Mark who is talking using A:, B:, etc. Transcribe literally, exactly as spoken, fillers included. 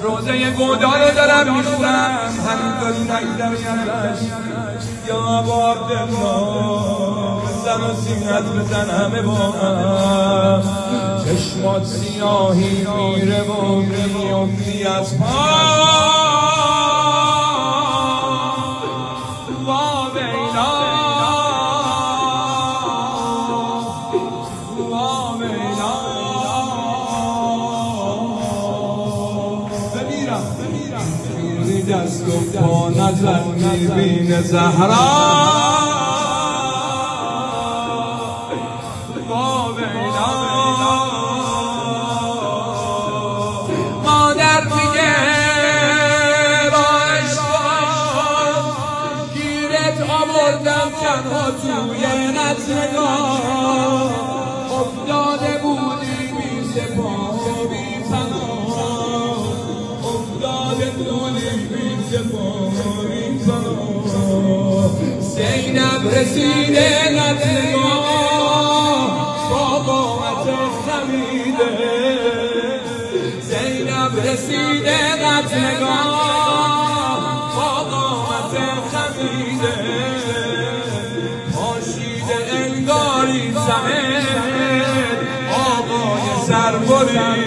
A: روزه گودا رو دارم میخونم همینطوری نگذری ازش یا با عبدالله بزن و سینت بزن همه با هم چشمات سیاهی میره و میفتی از پا دست و پا نظر میبین زهرا مادر میگه با عشقان گیرت آوردم تنها توی نتنگاه افتاده بودی بی سپاه و بی پناه افتاده بودی زینب رسیده نتنگاه با قامت خمیده زینب رسیده نتنگاه با قامت خمیده پاشیده انگاری زمین آقای سربری